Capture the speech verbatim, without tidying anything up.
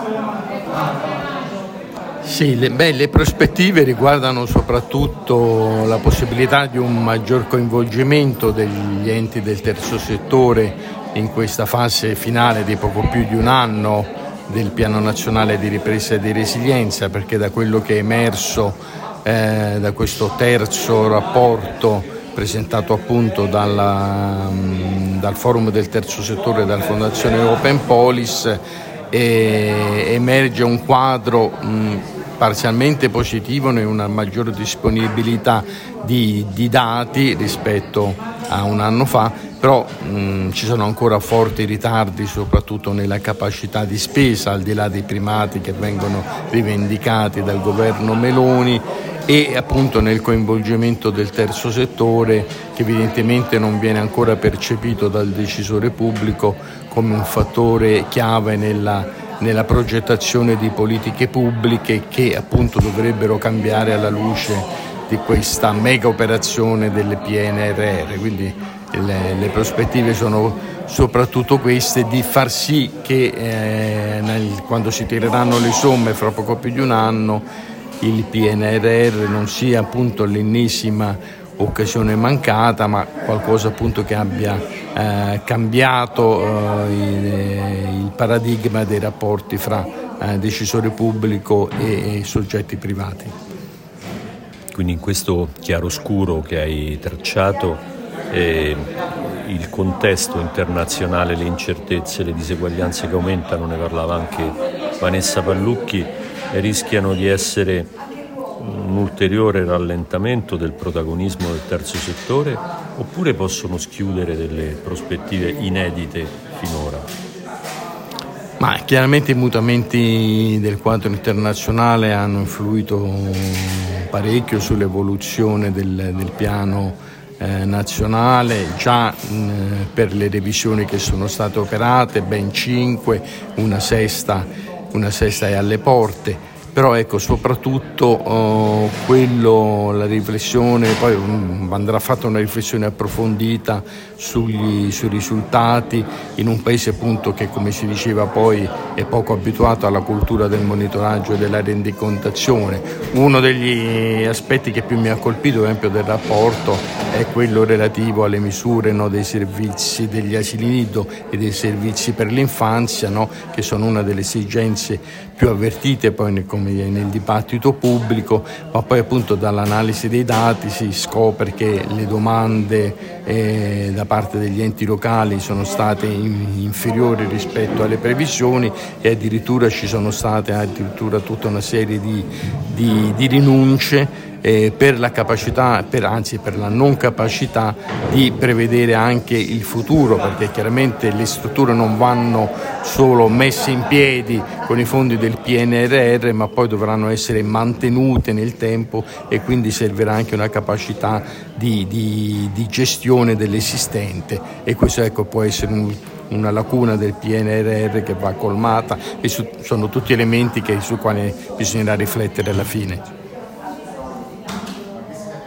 Sì, le, beh, le prospettive riguardano soprattutto la possibilità di un maggior coinvolgimento degli enti del terzo settore in questa fase finale di poco più di un anno del Piano Nazionale di Ripresa e di Resilienza, perché da quello che è emerso eh, da questo terzo rapporto presentato appunto dalla, mh, dal Forum del Terzo Settore e dalla Fondazione Open Polis eh, emerge un quadro mh, parzialmente positivo e una maggiore disponibilità di, di dati rispetto a un anno fa, però mh, ci sono ancora forti ritardi soprattutto nella capacità di spesa, al di là dei primati che vengono rivendicati dal governo Meloni, e appunto nel coinvolgimento del terzo settore, che evidentemente non viene ancora percepito dal decisore pubblico come un fattore chiave nella nella progettazione di politiche pubbliche che appunto dovrebbero cambiare alla luce di questa mega operazione del P N R R. Quindi le, le prospettive sono soprattutto queste, di far sì che eh, nel, quando si tireranno le somme fra poco più di un anno il P N R R non sia appunto l'ennesima occasione mancata, ma qualcosa appunto che abbia eh, cambiato eh, il, il paradigma dei rapporti fra eh, decisore pubblico e, e soggetti privati. Quindi in questo chiaroscuro che hai tracciato eh, il contesto internazionale, le incertezze, le diseguaglianze che aumentano, ne parlava anche Vanessa Pallucchi, rischiano di essere un ulteriore rallentamento del protagonismo del terzo settore, oppure possono schiudere delle prospettive inedite finora? Ma chiaramente i mutamenti del quadro internazionale hanno influito parecchio sull'evoluzione del, del piano eh, nazionale, già mh, per le revisioni che sono state operate, ben cinque, una sesta, una sesta è alle porte. Però ecco, soprattutto oh, quello, la riflessione, poi um, andrà fatta una riflessione approfondita sugli, sui risultati in un paese appunto che, come si diceva poi, è poco abituato alla cultura del monitoraggio e della rendicontazione. Uno degli aspetti che più mi ha colpito, per esempio, del rapporto è quello relativo alle misure, no, dei servizi degli asili nido e dei servizi per l'infanzia, no, che sono una delle esigenze più avvertite poi nel, come nel dibattito pubblico, ma poi appunto dall'analisi dei dati si scopre che le domande eh, da parte degli enti locali sono state in, inferiori rispetto alle previsioni, e addirittura ci sono state addirittura tutta una serie di, di, di rinunce eh, per la capacità, per, anzi per la non capacità di prevedere anche il futuro, perché chiaramente le strutture non vanno solo messe in piedi con i fondi del P N R R, ma poi dovranno essere mantenute nel tempo, e quindi servirà anche una capacità di, di, di gestione dell'esistente, e questo ecco può essere un, una lacuna del P N R R che va colmata, e su, sono tutti elementi che, su quali bisognerà riflettere alla fine.